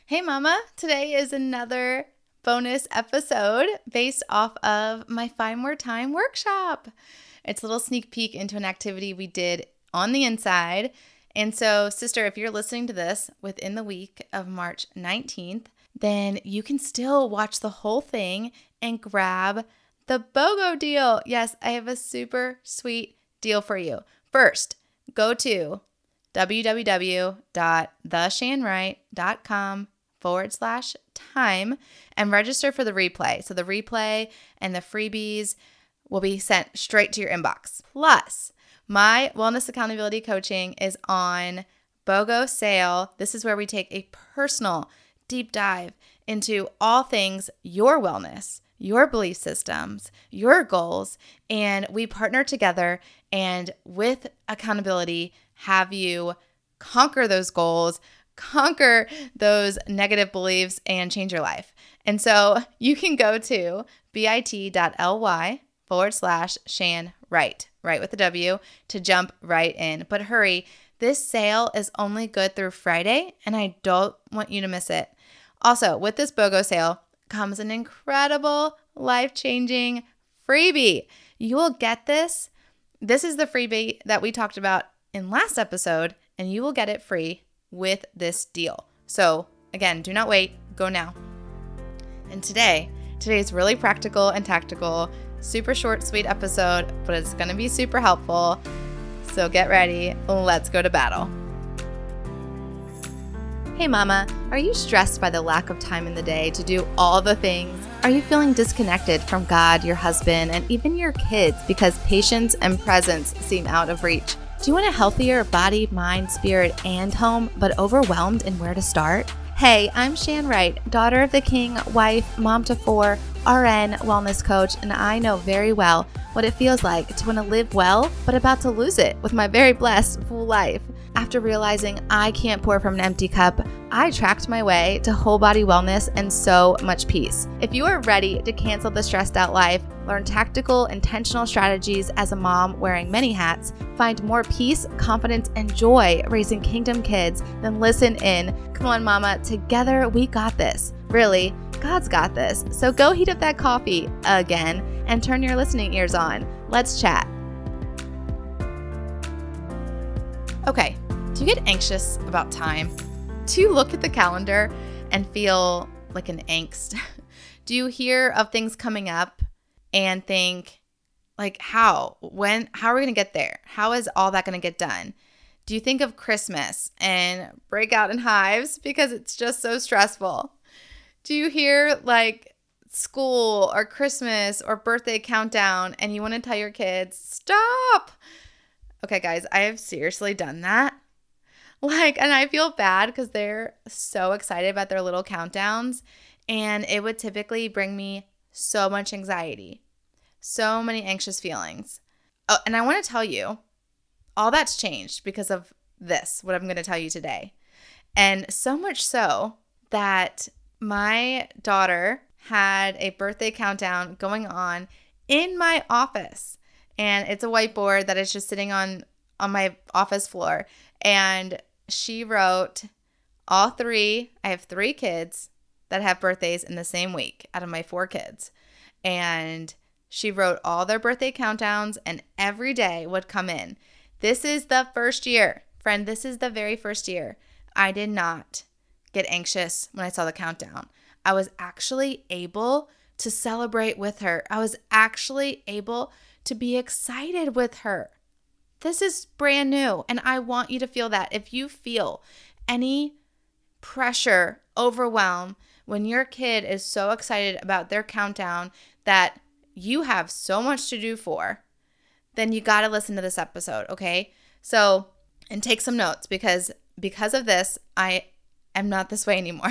Hey mama, today is another bonus episode based off of my 5 More Time workshop. It's a little sneak peek into an activity we did on the inside. And so, sister, if you're listening to this within the week of March 19th, then you can still watch the whole thing and grab the BOGO deal. Yes, I have a super sweet deal for you. First, go to www.theshanwright.com/time and register for the replay. So the replay and the freebies will be sent straight to your inbox. Plus, my wellness accountability coaching is on BOGO sale. This is where we take a personal deep dive into all things your wellness, your belief systems, your goals, and we partner together and with accountability have you conquer those goals, conquer those negative beliefs, and change your life. And so you can go to bit.ly/ShanWright, right with the W, to jump right in. But hurry, this sale is only good through Friday, and I don't want you to miss it. Also, with this BOGO sale comes an incredible, life-changing freebie. You will get this. This is the freebie that we talked about in last episode, and you will get it free with this deal. So again, do not wait, go now. And today is really practical and tactical, super short, sweet episode, but it's going to be super helpful. So get ready, let's go to battle. Hey mama, are you stressed by the lack of time in the day to do all the things? Are you feeling disconnected from God, your husband, and even your kids because patience and presence seem out of reach? Do you want a healthier body, mind, spirit, and home, but overwhelmed in where to start? Hey, I'm Shan Wright, daughter of the king, wife, mom to 4, RN, wellness coach, and I know very well what it feels like to want to live well, but about to lose it with my very blessed, full life. After realizing I can't pour from an empty cup, I tracked my way to whole body wellness and so much peace. If you are ready to cancel the stressed out life, learn tactical, intentional strategies as a mom wearing many hats, find more peace, confidence, and joy raising kingdom kids, then listen in. Come on, mama, together we got this. Really, God's got this. So go heat up that coffee again and turn your listening ears on. Let's chat. Okay, do you get anxious about time? Do you look at the calendar and feel like an angst? Do you hear of things coming up and think, like, how are we going to get there? How is all that going to get done? Do you think of Christmas and break out in hives because it's just so stressful? Do you hear like school or Christmas or birthday countdown and you want to tell your kids, stop? Okay, guys, I have seriously done that. And I feel bad because they're so excited about their little countdowns, and it would typically bring me so much anxiety, so many anxious feelings. Oh, and I want to tell you, all that's changed because of this, what I'm going to tell you today. And so much so that my daughter had a birthday countdown going on in my office. And it's a whiteboard that is just sitting on my office floor. And she wrote all 3. I have 3 kids that have birthdays in the same week out of my 4 kids. And she wrote all their birthday countdowns, and every day would come in. This is the first year. Friend, this is the very first year. I did not get anxious when I saw the countdown. I was actually able to celebrate with her. I was actually able to be excited with her. This is brand new, and I want you to feel that. If you feel any pressure, overwhelm, when your kid is so excited about their countdown that you have so much to do for, then you got to listen to this episode, okay? So, and take some notes because of this, I am not this way anymore.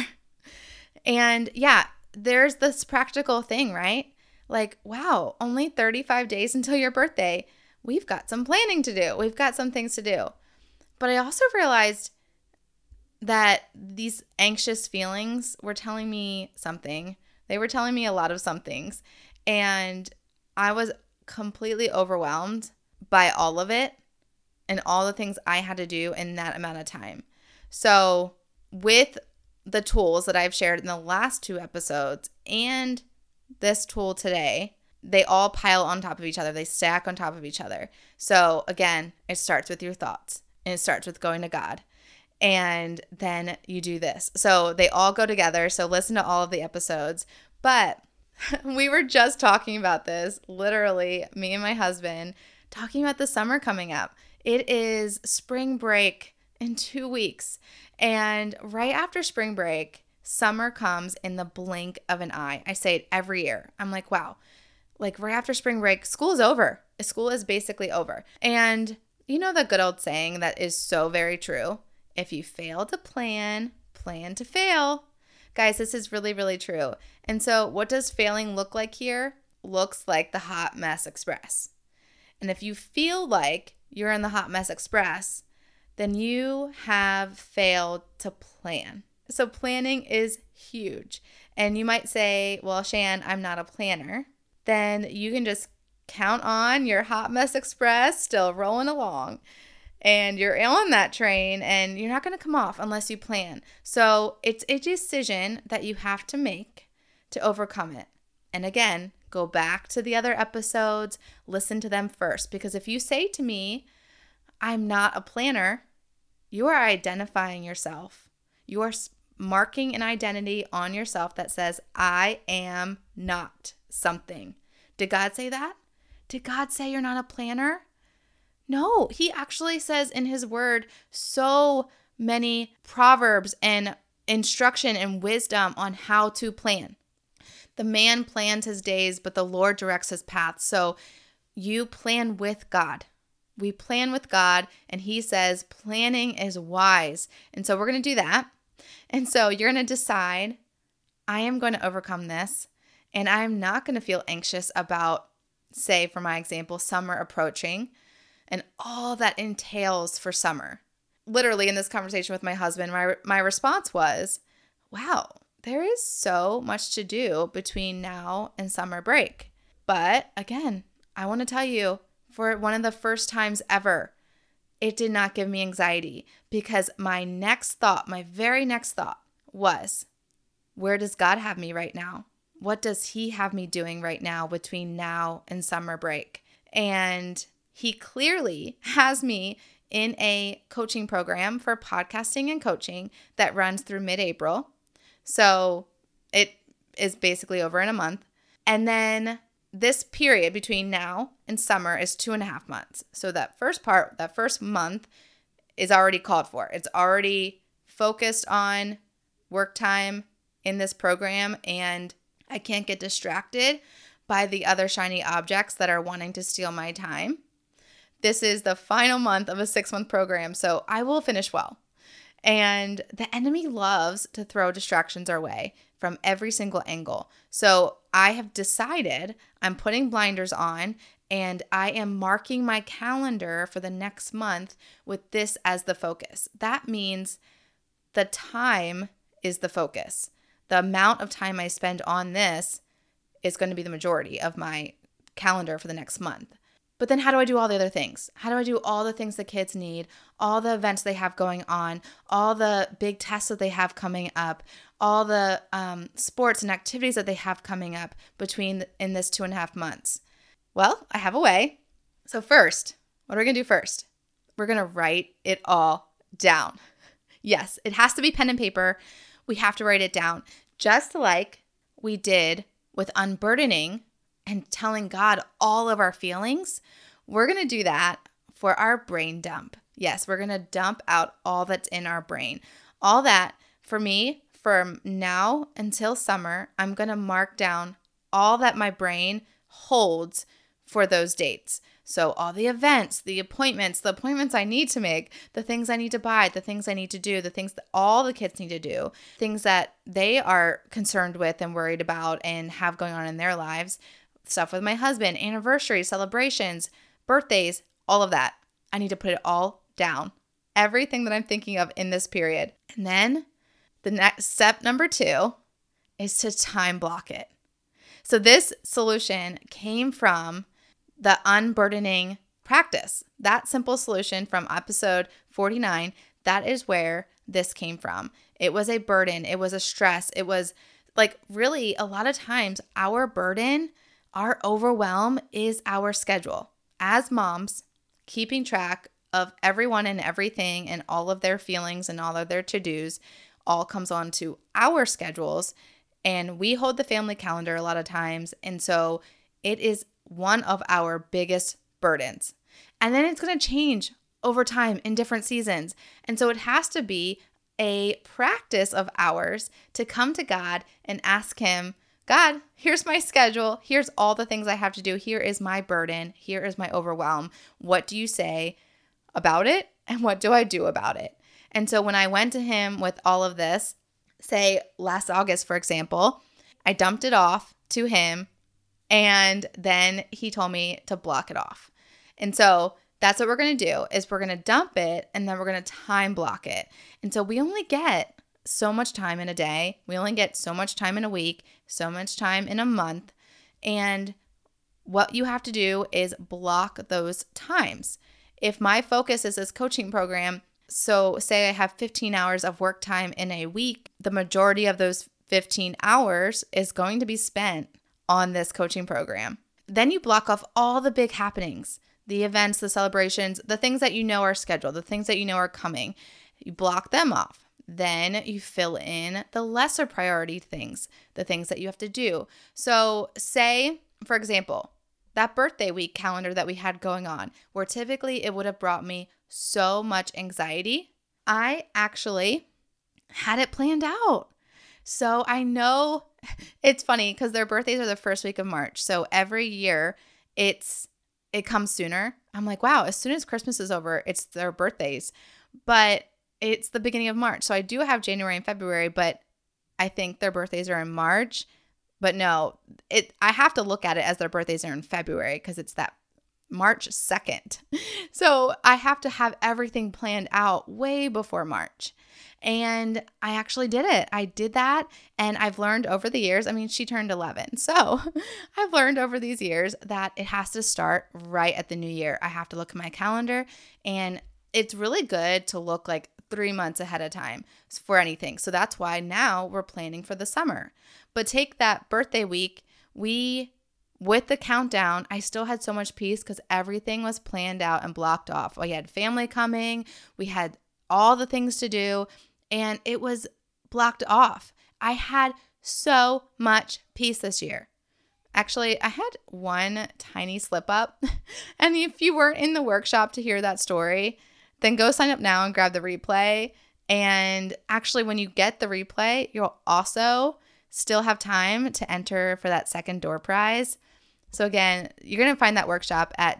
And yeah, there's this practical thing, right? Like, wow, only 35 days until your birthday. We've got some planning to do. We've got some things to do. But I also realized that these anxious feelings were telling me something. They were telling me a lot of some things. And I was completely overwhelmed by all of it and all the things I had to do in that amount of time. So with the tools that I've shared in the last 2 episodes and this tool today, they all pile on top of each other. They stack on top of each other. So again, it starts with your thoughts and it starts with going to God. And then you do this. So they all go together. So listen to all of the episodes. But we were just talking about this, literally, me and my husband, talking about the summer coming up. It is spring break in 2 weeks. And right after spring break, summer comes in the blink of an eye. I say it every year. I'm like, wow, like right after spring break, school is over. School is basically over. And you know the good old saying that is so very true. If you fail to plan, plan to fail. Guys, this is really, really true. And so what does failing look like here? Looks like the Hot Mess Express. And if you feel like you're in the Hot Mess Express, then you have failed to plan. So planning is huge. And you might say, well, Shan, I'm not a planner. Then you can just count on your Hot Mess Express still rolling along. And you're on that train and you're not going to come off unless you plan. So it's a decision that you have to make to overcome it. And again, go back to the other episodes, listen to them first. Because if you say to me, I'm not a planner, you are identifying yourself. You are marking an identity on yourself that says, I am not something. Did God say that? Did God say you're not a planner? No, he actually says in his word so many proverbs and instruction and wisdom on how to plan. The man plans his days, but the Lord directs his paths. So you plan with God. We plan with God, and he says planning is wise. And so we're going to do that. And so you're going to decide, I am going to overcome this, and I'm not going to feel anxious about, say, for my example, summer approaching and all that entails for summer. Literally in this conversation with my husband, my response was, wow, there is so much to do between now and summer break. But again, I want to tell you, for one of the first times ever, it did not give me anxiety because my very next thought was, where does God have me right now? What does he have me doing right now between now and summer break? And he clearly has me in a coaching program for podcasting and coaching that runs through mid-April. So it is basically over in a month. And then this period between now and summer is 2.5 months. So that first month is already called for. It's already focused on work time in this program, and I can't get distracted by the other shiny objects that are wanting to steal my time. This is the final month of a 6-month program, so I will finish well. And the enemy loves to throw distractions our way from every single angle. So I have decided I'm putting blinders on, and I am marking my calendar for the next month with this as the focus. That means the time is the focus. The amount of time I spend on this is going to be the majority of my calendar for the next month. But then how do I do all the other things? How do I do all the things the kids need, all the events they have going on, all the big tests that they have coming up, all the sports and activities that they have coming up in this 2.5 months? Well, I have a way. So first, what are we going to do first? We're going to write it all down. Yes, it has to be pen and paper. We have to write it down, just like we did with unburdening and telling God all of our feelings. We're going to do that for our brain dump. Yes, we're going to dump out all that's in our brain. All that, for me, from now until summer, I'm going to mark down all that my brain holds for those dates. So all the events, the appointments I need to make, the things I need to buy, the things I need to do, the things that all the kids need to do, things that they are concerned with and worried about and have going on in their lives, stuff with my husband, anniversaries, celebrations, birthdays, all of that. I need to put it all down. Everything that I'm thinking of in this period. And then the next step, number 2, is to time block it. So this solution came from the unburdening practice. That simple solution from episode 49, that is where this came from. It was a burden. It was a stress. It was like really a lot of times our burden, our overwhelm is our schedule. As moms, keeping track of everyone and everything and all of their feelings and all of their to-dos all comes onto our schedules. And we hold the family calendar a lot of times. And so it is one of our biggest burdens. And then it's going to change over time in different seasons. And so it has to be a practice of ours to come to God and ask Him, God, here's my schedule. Here's all the things I have to do. Here is my burden. Here is my overwhelm. What do you say about it? And what do I do about it? And so when I went to Him with all of this, say last August, for example, I dumped it off to Him, and then He told me to block it off. And so that's what we're going to do is we're going to dump it, and then we're going to time block it. And so we only get so much time in a day. We only get so much time in a week, so much time in a month. And what you have to do is block those times. If my focus is this coaching program, so say I have 15 hours of work time in a week, the majority of those 15 hours is going to be spent on this coaching program. Then you block off all the big happenings, the events, the celebrations, the things that you know are scheduled, the things that you know are coming. You block them off. Then you fill in the lesser priority things, the things that you have to do. So say, for example, that birthday week calendar that we had going on, where typically it would have brought me so much anxiety, I actually had it planned out. So I know it's funny because their birthdays are the first week of March. So every year it comes sooner. I'm like, wow, as soon as Christmas is over, it's their birthdays. But it's the beginning of March. So I do have January and February, but I think their birthdays are in March. But no, I have to look at it as their birthdays are in February because it's that March 2nd. So I have to have everything planned out way before March. And I actually did it. I did that. And I've learned over the years, I mean, she turned 11. So I've learned over these years that it has to start right at the new year. I have to look at my calendar, and it's really good to look like 3 months ahead of time for anything. So that's why now we're planning for the summer. But take that birthday week, with the countdown, I still had so much peace because everything was planned out and blocked off. We had family coming, we had all the things to do, and it was blocked off. I had so much peace this year. Actually, I had one tiny slip up, and if you weren't in the workshop to hear that story, then go sign up now and grab the replay. And actually, when you get the replay, you'll also still have time to enter for that second door prize. So again, you're going to find that workshop at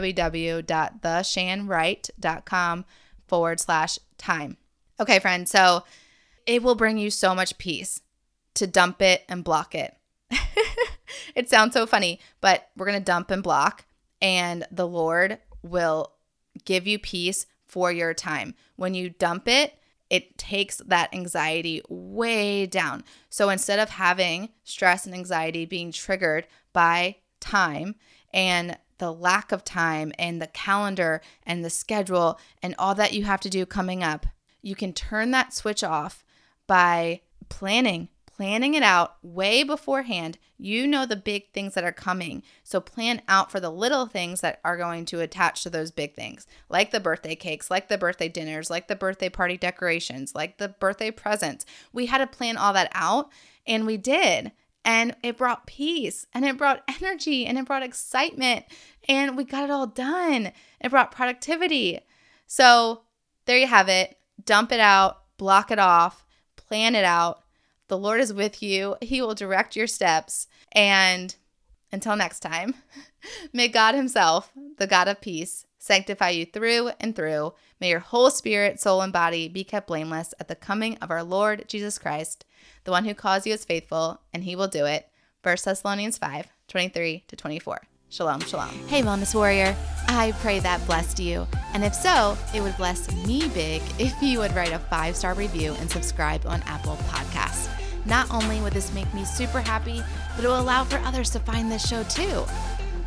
www.theshanwright.com/time. Okay, friends, so it will bring you so much peace to dump it and block it. It sounds so funny, but we're going to dump and block, and the Lord will give you peace for your time. When you dump it, it takes that anxiety way down. So instead of having stress and anxiety being triggered by time and the lack of time and the calendar and the schedule and all that you have to do coming up, you can turn that switch off by planning it out way beforehand. You know the big things that are coming. So plan out for the little things that are going to attach to those big things, like the birthday cakes, like the birthday dinners, like the birthday party decorations, like the birthday presents. We had to plan all that out, and we did. And it brought peace, and it brought energy, and it brought excitement, and we got it all done. It brought productivity. So there you have it. Dump it out, block it off, plan it out. The Lord is with you. He will direct your steps. And until next time, may God Himself, the God of peace, sanctify you through and through. May your whole spirit, soul, and body be kept blameless at the coming of our Lord Jesus Christ, the one who calls you is faithful, and He will do it. 1 Thessalonians 5:23-24. Shalom, shalom. Hey, Wellness Warrior. I pray that blessed you. And if so, it would bless me big if you would write a 5-star review and subscribe on Apple Podcasts. Not only would this make me super happy, but it will allow for others to find this show too.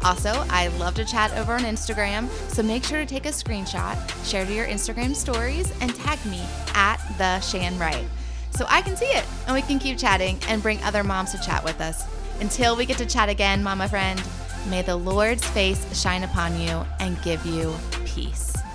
Also, I love to chat over on Instagram, so make sure to take a screenshot, share to your Instagram stories, and tag me at the Shan Wright so I can see it and we can keep chatting and bring other moms to chat with us. Until we get to chat again, mama friend, may the Lord's face shine upon you and give you peace.